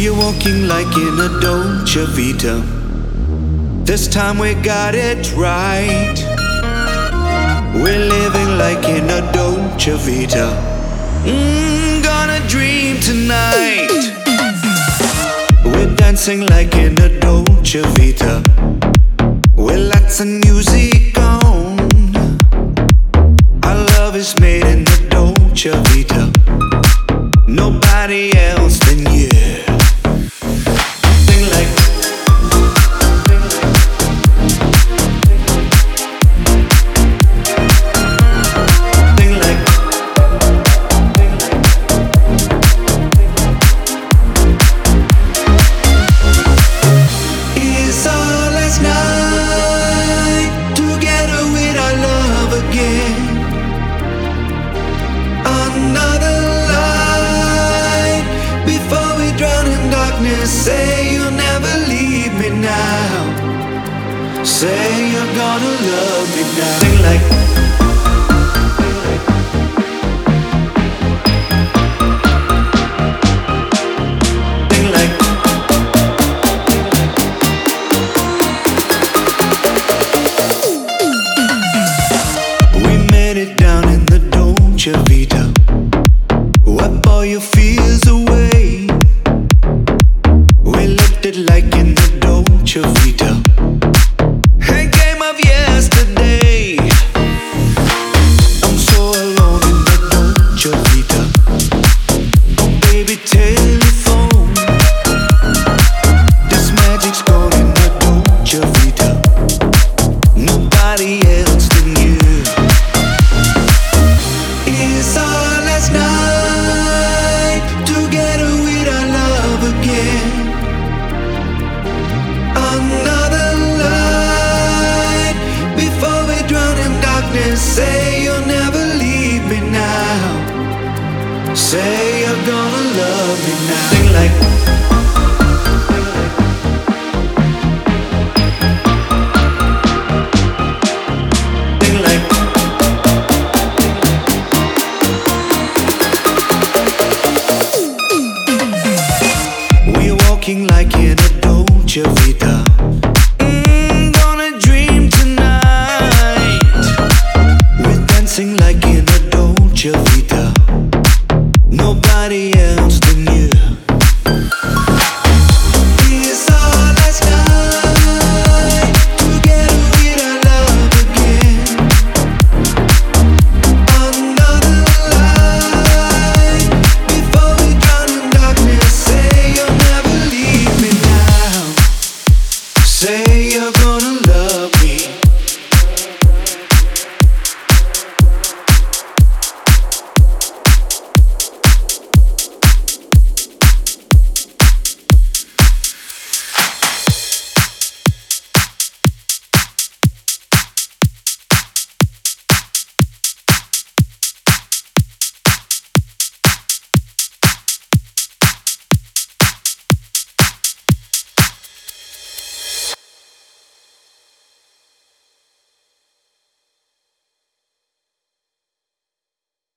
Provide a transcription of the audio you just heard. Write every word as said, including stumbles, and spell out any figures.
We're walking like in a Dolce Vita. This time we got it right. We're living like in a Dolce Vita. Mm, gonna dream tonight. We're dancing like in a Dolce Vita. With lots of music on. Our love is made in a Dolce Vita. Nobody else than you. Sing like Sing like It's our last night together with our love again. Another light before we drown in darkness. Say you'll never leave me now. Say you're gonna love me now. Sing like Sing like We made it down in the Dolce Vita. Wipe all your fears away. We left it like in the Dolce Vita. A game of yesterday. I'm so alone in the Dolce Vita. Oh baby, telephone. This magic's gone in the Dolce Vita. Nobody else than you. It's our last night together with our love again. Another light before we drown in darkness. Say you'll never leave me now. Say you're gonna love me now. Sing like Sing like We're walking like in a Dolce Vita. Mm, gonna dream tonight. We're dancing like in a Dolce Vita. Nobody else.